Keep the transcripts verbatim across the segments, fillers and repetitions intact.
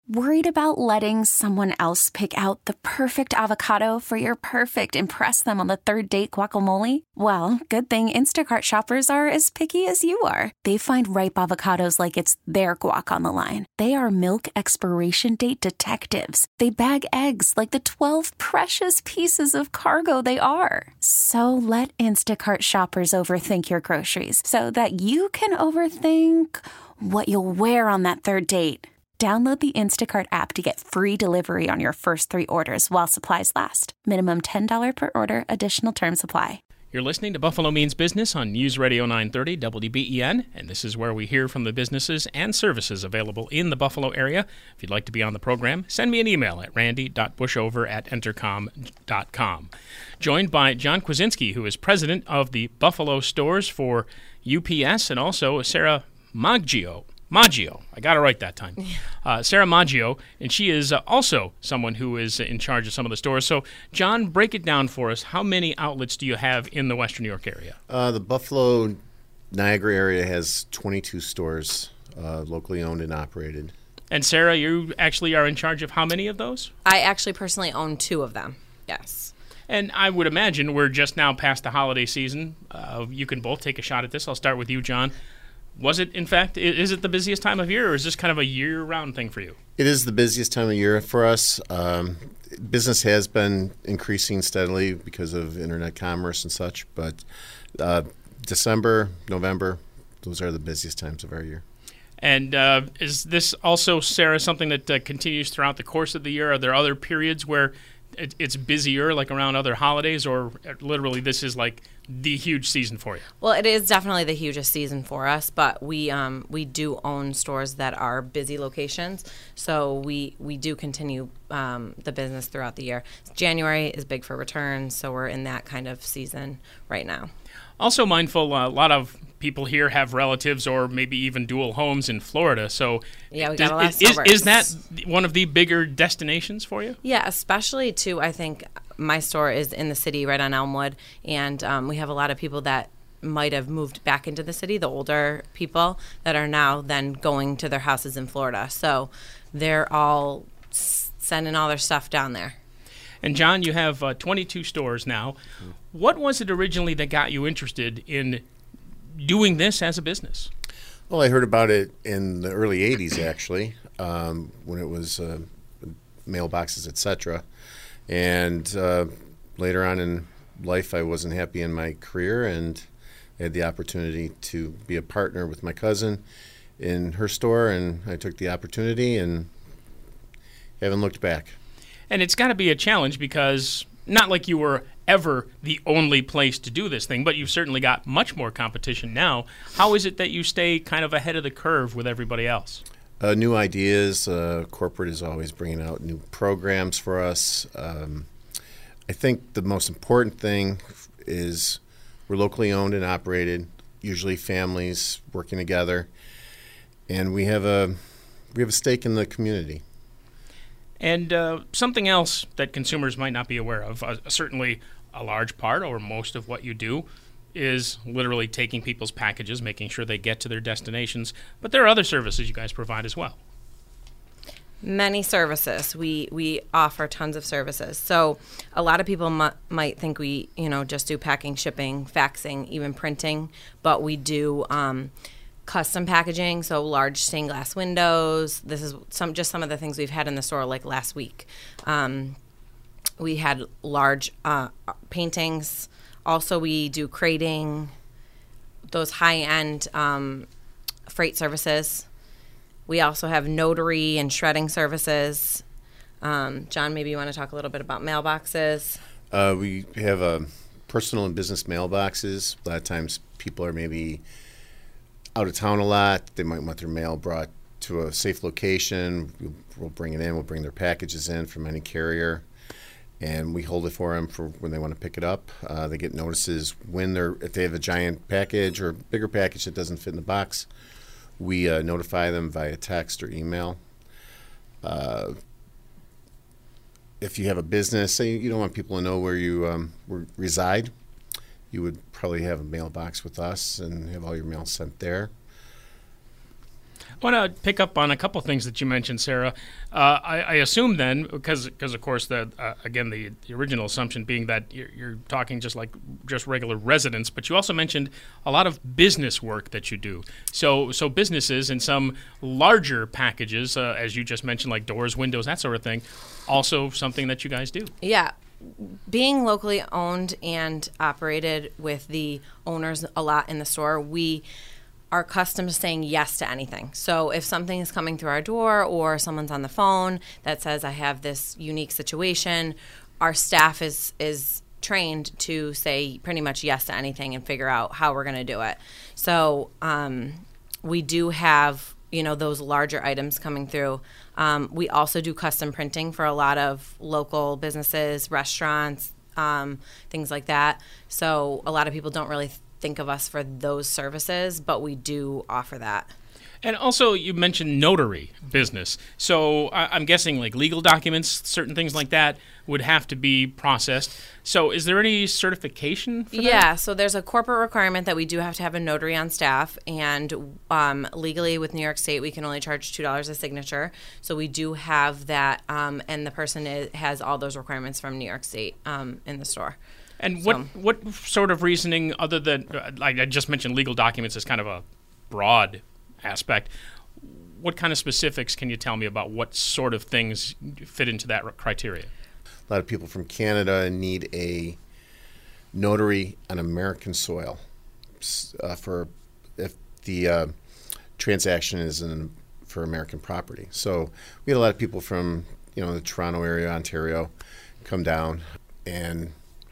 Worried about letting someone else pick out the perfect avocado for your perfect impress them on the third date guacamole? Well, good thing Instacart shoppers are as picky as you are. They find ripe avocados like it's their guac on the line. They are milk expiration date detectives. They bag eggs like the twelve precious pieces of cargo they are. So let Instacart shoppers overthink your groceries so that you can overthink what you'll wear on that third date. Download the Instacart app to get free delivery on your first three orders while supplies last. Minimum ten dollars per order. Additional terms apply. You're listening to Buffalo Means Business on News Radio nine thirty W B E N, and this is where we hear from the businesses and services available in the Buffalo area. If you'd like to be on the program, send me an email at randy dot bushover at entercom dot com. Joined by John Kwasinski, who is president of the Buffalo stores for U P S, and also Sarah Maggio. Maggio. I got it right that time. Uh, Sarah Maggio, and she is uh, also someone who is in charge of some of the stores. So, John, break it down for us. How many outlets do you have in the Western New York area? Uh, the Buffalo, Niagara area has twenty-two stores, uh, locally owned and operated. And Sarah, you actually are in charge of how many of those? I actually personally own two of them, yes. And I would imagine we're just now past the holiday season. Uh, you can both take a shot at this. I'll start with you, John. Was it, in fact, is it the busiest time of year, or is this kind of a year-round thing for you? It is the busiest time of year for us. Um, business has been increasing steadily because of internet commerce and such, but uh, December, November, those are the busiest times of our year. And uh, is this also, Sarah, something that uh, continues throughout the course of the year? Are there other periods where it, it's busier, like around other holidays, or literally this is like the huge season for you? Well, it is definitely the hugest season for us, but we um, we do own stores that are busy locations, so we we do continue um, the business throughout the year. January is big for returns, so we're in that kind of season right now. Also mindful, uh, a lot of people here have relatives or maybe even dual homes in Florida, so yeah, we does, got a lot of is, suburbs. Is that one of the bigger destinations for you? Yeah, especially too, I think my store is in the city right on Elmwood, and um, we have a lot of people that might have moved back into the city, the older people that are now then going to their houses in Florida. So they're all s- sending all their stuff down there. And John, you have uh, twenty-two stores now. What was it originally that got you interested in doing this as a business? Well, I heard about it in the early eighties, actually, um, when it was uh, mailboxes, et cetera. And uh, later on in life, I wasn't happy in my career, and I had the opportunity to be a partner with my cousin in her store, and I took the opportunity and haven't looked back. And it's got to be a challenge because not like you were ever the only place to do this thing, but you've certainly got much more competition now. How is it that you stay kind of ahead of the curve with everybody else? Uh, new ideas. Uh, corporate is always bringing out new programs for us. Um, I think the most important thing is we're locally owned and operated, usually families working together, and we have a we have a stake in the community. And uh, something else that consumers might not be aware of, uh, certainly a large part or most of what you do is literally taking people's packages, making sure they get to their destinations. But there are other services you guys provide as well. Many services. We we offer tons of services. So a lot of people mu- might think we, you know, just do packing, shipping, faxing, even printing, but we do um, custom packaging, so large stained glass windows. This is some just some of the things we've had in the store like last week. Um, we had large uh, paintings. Also, we do crating, those high-end um, freight services. We also have notary and shredding services. Um, John, maybe you want to talk a little bit about mailboxes. Uh, we have uh, personal and business mailboxes. A lot of times people are maybe out of town a lot. They might want their mail brought to a safe location. We'll, we'll bring it in. We'll bring their packages in from any carrier, and we hold it for them for when they want to pick it up. Uh, they get notices when they're if they have a giant package or a bigger package that doesn't fit in the box. We uh, notify them via text or email. Uh, if you have a business, say you don't want people to know where you um, where reside, you would probably have a mailbox with us and have all your mail sent there. I want to pick up on a couple things that you mentioned, Sarah. Uh, I, I assume then, because because of course the uh, again the, the original assumption being that you're, you're talking just like just regular residents, but you also mentioned a lot of business work that you do. So so businesses and some larger packages, uh, as you just mentioned, like doors, windows, that sort of thing, also something that you guys do. Yeah. Being locally owned and operated with the owners a lot in the store, we are accustomed to saying yes to anything. So if something is coming through our door or someone's on the phone that says, I have this unique situation, our staff is is trained to say pretty much yes to anything and figure out how we're going to do it. So um, we do have, you know, those larger items coming through. Um, we also do custom printing for a lot of local businesses, restaurants, um, things like that. So a lot of people don't really think of us for those services, but we do offer that. And also, you mentioned notary business. So I- I'm guessing like legal documents, certain things like that would have to be processed. So is there any certification for that? Yeah, so there's a corporate requirement that we do have to have a notary on staff. And um, legally with New York State, we can only charge two dollars a signature. So we do have that, um, and the person is, has all those requirements from New York State um, in the store. And what, So- what sort of reasoning, other than, uh, like I just mentioned legal documents as kind of a broad aspect, what kind of specifics can you tell me about what sort of things fit into that criteria? A lot of people from Canada need a notary on American soil uh, for if the uh, transaction is in, for American property. So we had a lot of people from, you know, the Toronto area, Ontario, come down, and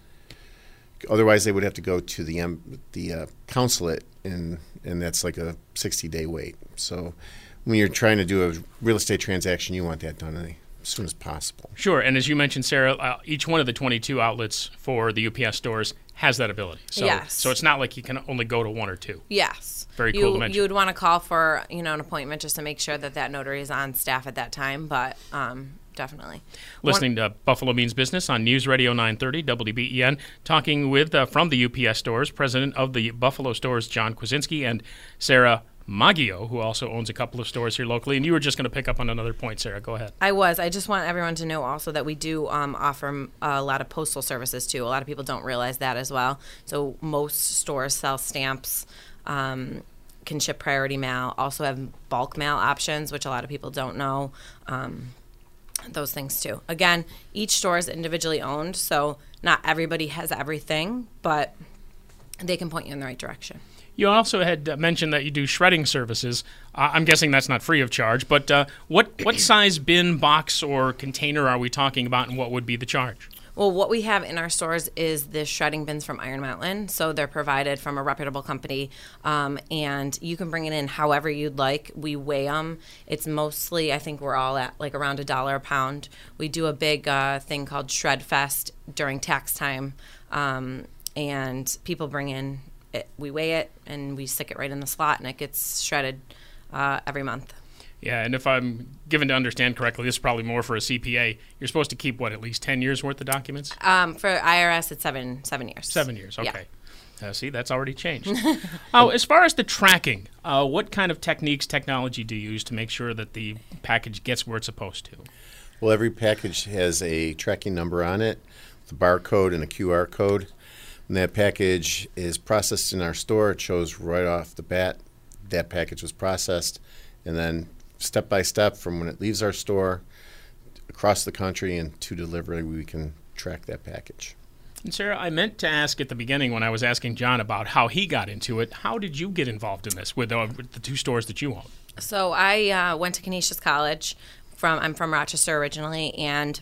otherwise they would have to go to the um, the uh, consulate, and and that's like a sixty day wait. So when you're trying to do a real estate transaction, you want that done as soon as possible. Sure, and as you mentioned, Sarah, uh, each one of the twenty-two outlets for the U P S stores has that ability. So, Yes. So it's not like you can only go to one or two. Yes. Very you, cool to mention. You would want to call for, you know, an appointment just to make sure that that notary is on staff at that time, but um, definitely. Listening to Buffalo Means Business on News Radio nine thirty W B E N, talking with, uh, from the U P S stores, president of the Buffalo stores, John Kwasinski, and Sarah Maggio, who also owns a couple of stores here locally. And you were just going to pick up on another point, Sarah. Go ahead. I was. I just want everyone to know also that we do um, offer a lot of postal services, too. A lot of people don't realize that as well. So most stores sell stamps, um, can ship priority mail, also have bulk mail options, which a lot of people don't know. Um, those things, too. Again, each store is individually owned, so not everybody has everything, but they can point you in the right direction. You also had uh, mentioned that you do shredding services. Uh, I'm guessing that's not free of charge, but uh, what, what size bin, box, or container are we talking about, and what would be the charge? Well, what we have in our stores is the shredding bins from Iron Mountain. So they're provided from a reputable company, um, and you can bring it in however you'd like. We weigh them. It's mostly, I think we're all at like around a dollar a pound. We do a big uh, thing called Shred Fest during tax time, um, and people bring in it. We weigh it, and we stick it right in the slot, and it gets shredded uh, every month. Yeah, and if I'm given to understand correctly, this is probably more for a C P A. You're supposed to keep, what, at least ten years worth of documents? Um, for I R S, it's seven seven years. Seven years, Yeah. okay. Uh, see, that's already changed. Oh, as far as the tracking, uh, what kind of techniques, technology do you use to make sure that the package gets where it's supposed to? Well, every package has a tracking number on it, the barcode and a Q R code. When that package is processed in our store, it shows right off the bat that package was processed, and then step by step from when it leaves our store across the country and to delivery, we can track that package. And Sarah, I meant to ask at the beginning when I was asking John about how he got into it. How did you get involved in this with, uh, with the two stores that you own? So I uh, went to Canisius College. From I'm from Rochester originally, and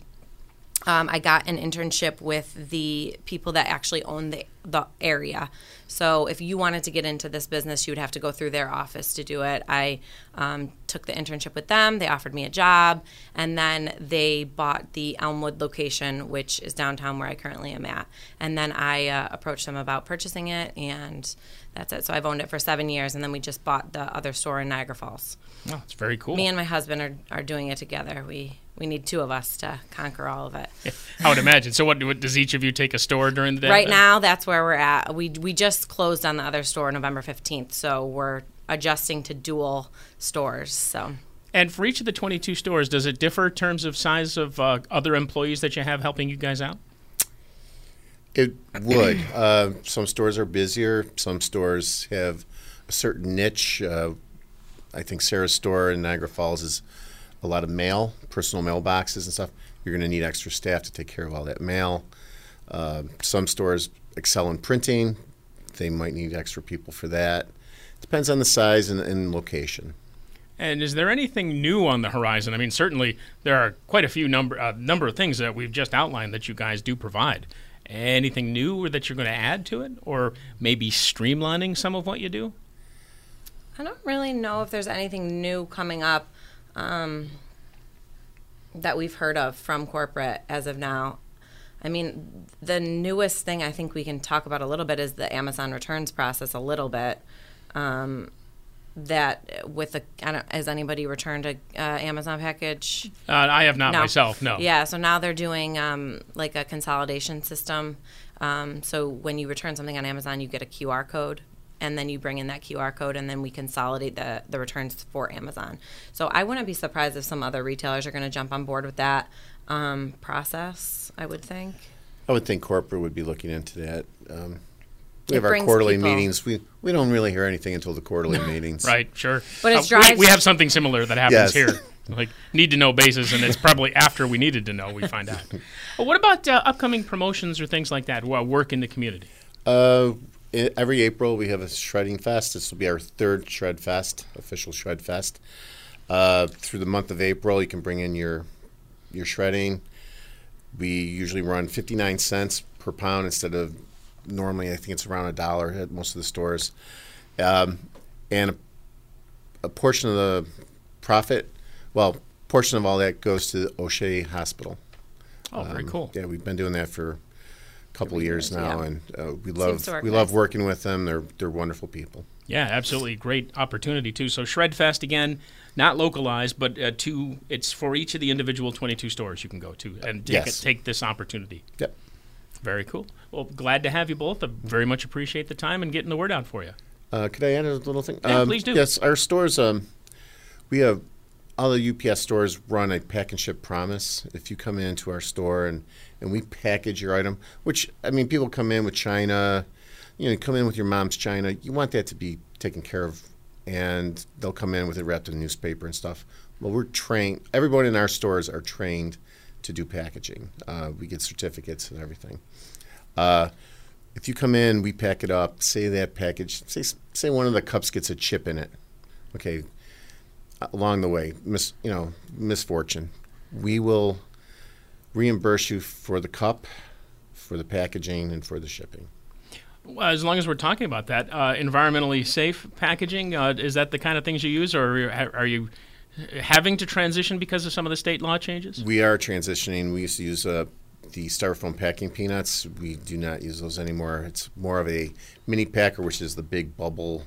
um, I got an internship with the people that actually own the the area. So if you wanted to get into this business, you would have to go through their office to do it. I um, took the internship with them. They offered me a job, and then they bought the Elmwood location, which is downtown where I currently am at. And then I uh, approached them about purchasing it, and that's it. So I've owned it for seven years, and then we just bought the other store in Niagara Falls. Oh, it's very cool. Me and my husband are, are doing it together. We we need two of us to conquer all of it. I would imagine. So what, what does each of you take a store during the day? Right now, that's where we're at. We we just closed on the other store November fifteenth, so we're adjusting to dual stores. So. And for each of the twenty-two stores, does it differ in terms of size of uh, other employees that you have helping you guys out? It would. Uh, some stores are busier. Some stores have a certain niche. Uh, I think Sarah's store in Niagara Falls is a lot of mail, personal mailboxes and stuff. You're going to need extra staff to take care of all that mail. Uh, some stores excel in printing. They might need extra people for that. Depends on the size and, and location. And is there anything new on the horizon? I mean, certainly there are quite a few number uh, number of things that we've just outlined that you guys do provide. Anything new or that you're going to add to it, or maybe streamlining some of what you do? I don't really know if there's anything new coming up um, that we've heard of from corporate as of now. I mean, the newest thing I think we can talk about a little bit is the Amazon returns process a little bit. Um, that with the, I don't, has anybody returned a uh, Amazon package? Uh, I have not no. myself, no. Yeah, so now they're doing um, like a consolidation system. Um, so when you return something on Amazon, you get a Q R code, and then you bring in that Q R code, and then we consolidate the, the returns for Amazon. So I wouldn't be surprised if some other retailers are going to jump on board with that um, process, I would think. I would think corporate would be looking into that. Um, we It have our brings quarterly people- meetings. We we don't really hear anything until the quarterly meetings. Right, sure. But it Uh, we- drives- we, have something similar that happens Yes. here, like need-to-know basis, and it's probably after we needed to know we find out. Well, what about uh, upcoming promotions or things like that, well, work in the community? Uh, i- every April we have a shredding fest. This will be our third Shred Fest, official Shred Fest. Uh, through the month of April, you can bring in your your shredding. We usually run fifty-nine cents per pound instead of normally I think it's around a dollar at most of the stores. Um, and a, a portion of the profit, well, portion of all that goes to O'Shea Hospital. Oh, very Um, cool. Yeah, we've been doing that for a couple of years years, now, yeah. and uh, we love to work we love nice. working with them. They're they're wonderful people. Yeah, absolutely. Great opportunity, too. So Shredfest, again, not localized, but uh, to, it's for each of the individual twenty-two stores you can go to and take, Yes. it, take this opportunity. Yep. Very cool. Well, glad to have you both. I very much appreciate the time and getting the word out for you. Uh, could I add a little thing? Yeah, Um, please do. Yes, our stores. Um, we have all the U P S stores run a pack and ship promise. If you come into our store and and we package your item, which I mean, people come in with China. You know, come in with your mom's China. You want that to be taken care of, and they'll come in with it wrapped in newspaper and stuff. Well, we're trained. Everyone in our stores are trained to do packaging. Uh, we get certificates and everything. Uh, if you come in, we pack it up. Say that package. Say say one of the cups gets a chip in it. Okay. Along the way, mis you know misfortune, we will reimburse you for the cup, for the packaging, and for the shipping. Well, as long as we're talking about that, uh, environmentally safe packaging, uh, is that the kind of things you use, or are you, are you having to transition because of some of the state law changes? We are transitioning. We used to use uh, the styrofoam packing peanuts. We do not use those anymore. It's more of a mini packer, which is the big bubble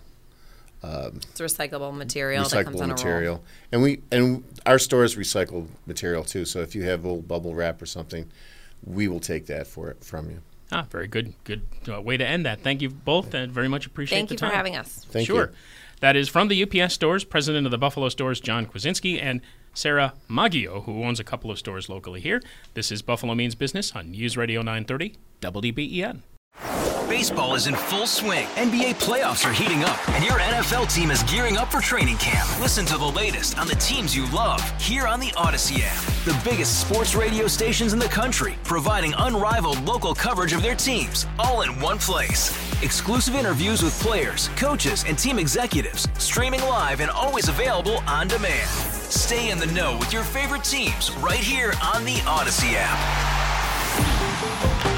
It's recyclable material that comes recyclable on material. a roll. And we and our stores recycle material too. So if you have old bubble wrap or something, we will take that for it from you. Ah, very good. Good uh, way to end that. Thank you both, and very much appreciate Thank the you time. for having us. Thank sure. you. That is from the U P S stores, president of the Buffalo stores, John Kwasinski, and Sarah Maggio, who owns a couple of stores locally here. This is Buffalo Means Business on News Radio nine thirty, W D B E N. Baseball is in full swing. N B A playoffs are heating up, and your N F L team is gearing up for training camp. Listen to the latest on the teams you love here on the Odyssey app. The biggest sports radio stations in the country, providing unrivaled local coverage of their teams, all in one place. Exclusive interviews with players, coaches, and team executives, streaming live and always available on demand. Stay in the know with your favorite teams right here on the Odyssey app.